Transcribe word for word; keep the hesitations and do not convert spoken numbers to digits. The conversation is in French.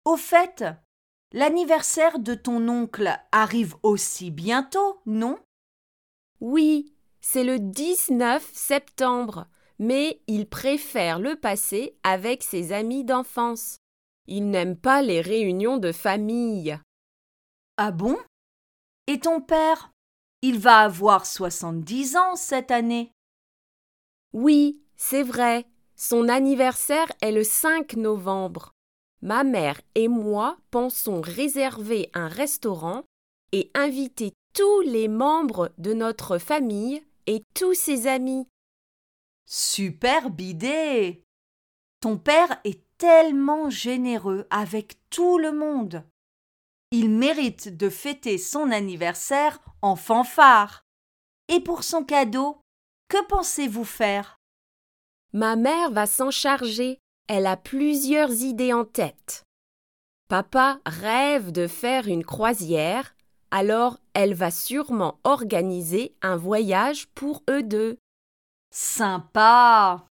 Au fait, l'anniversaire de ton oncle arrive aussi bientôt, non? Oui, c'est le dix-neuf septembre, mais il préfère le passer avec ses amis d'enfance. Il n'aime pas les réunions de famille. Ah bon? Et ton père? Il va avoir soixante-dix ans cette année. Oui, c'est vrai. Son anniversaire est le cinq novembre. Ma mère et moi pensons réserver un restaurant et inviter tous les membres de notre famille et tous ses amis. Superbe idée! Ton père est tellement généreux avec tout le monde. Il mérite de fêter son anniversaire en fanfare. Et pour son cadeau, que pensez-vous faire? Ma mère va s'en charger. Elle a plusieurs idées en tête. Papa rêve de faire une croisière, alors elle va sûrement organiser un voyage pour eux deux. Sympa!